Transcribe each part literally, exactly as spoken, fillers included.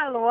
Alô?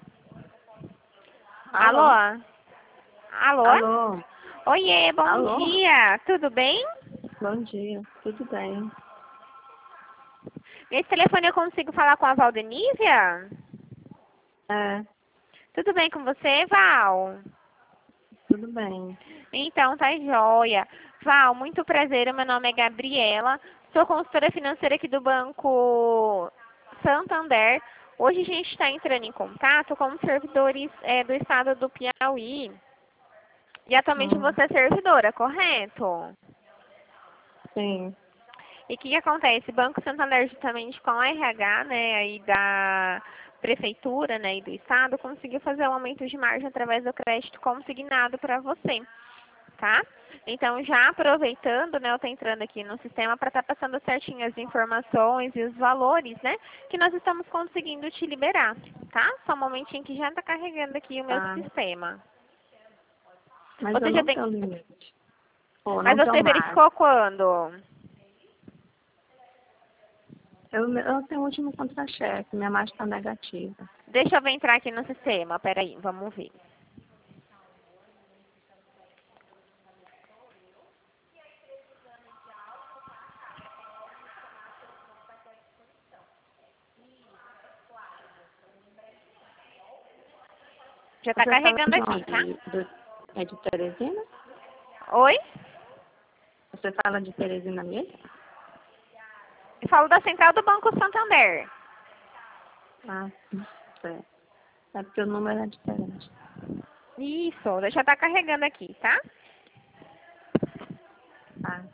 Alô? Alô? Alô? Alô? Oiê, bom Alô? dia. Tudo bem? Bom dia, tudo bem? Nesse telefone eu consigo falar com a Valdenívia? É, Tudo bem com você, Val? tudo bem. Então, tá joia. Val, muito prazer. Meu nome é Gabriela. Sou consultora financeira aqui do Banco Santander. Hoje a gente está entrando em contato com os servidores é, do estado do Piauí. E atualmente Hum, você é servidora, correto? sim. E o que, que acontece? O Banco Santander, justamente com a R H, né, aí da prefeitura, né, e do estado, conseguiu fazer um aumento de margem através do crédito consignado para você, tá? Então, já aproveitando, né, eu tô entrando aqui no sistema para estar passando certinho as informações e os valores, né, que nós estamos conseguindo te liberar, tá? Só um momentinho que já está carregando aqui o meu Tá. sistema. Mas eu Você já não tem... tenho limite. Ou Mas não tenho você mais. verificou quando? Eu, eu tenho o último contra-cheque, minha margem está negativa. Deixa eu entrar aqui no sistema, peraí, vamos ver. Já está Você fala carregando de aqui, tá? onde? Do, é de Teresina? Oi? Você fala de Teresina mesmo? Eu falo da central do Banco Santander. Ah, certo. É porque o número é diferente. Isso, já está carregando aqui, tá? Tá.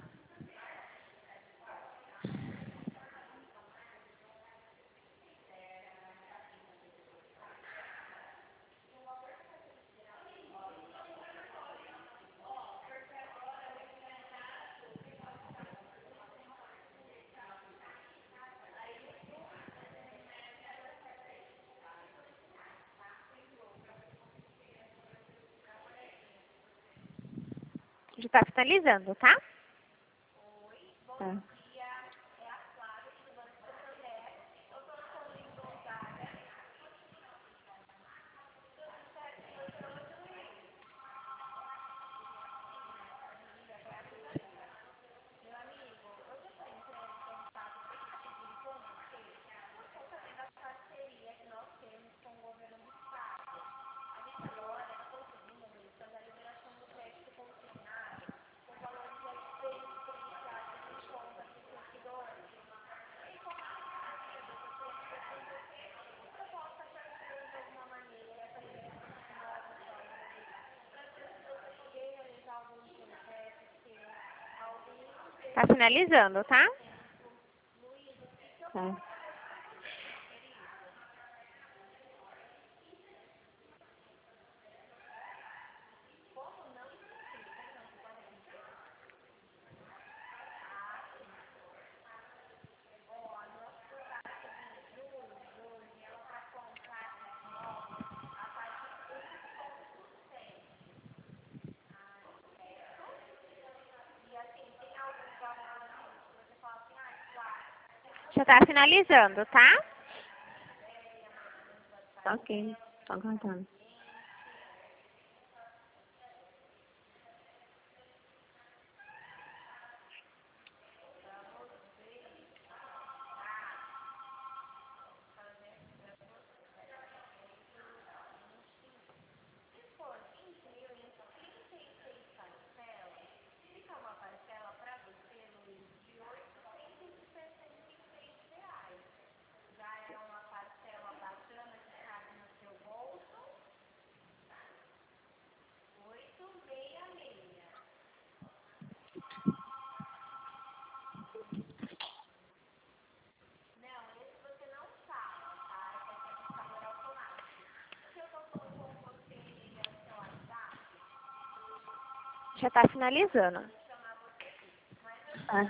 Já está finalizando, tá? Tá. Tá finalizando, tá? Tá. Já está finalizando, tá? Tá ok. Tô aguardando. Já está finalizando. Tá.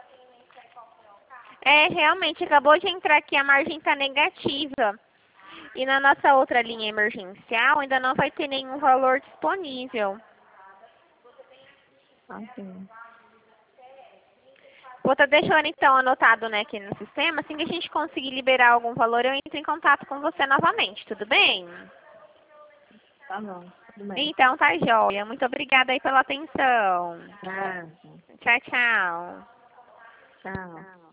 É, realmente, acabou de entrar aqui, a margem está negativa. E na nossa outra linha emergencial ainda não vai ter nenhum valor disponível. Ah, sim. Vou estar deixando então anotado, né, aqui no sistema. Assim que a gente conseguir liberar algum valor, eu entro em contato com você novamente, tudo bem? Tá bom, tudo bem. Então tá joia. Muito obrigada aí pela atenção. Ah, Tchau, tchau. tchau.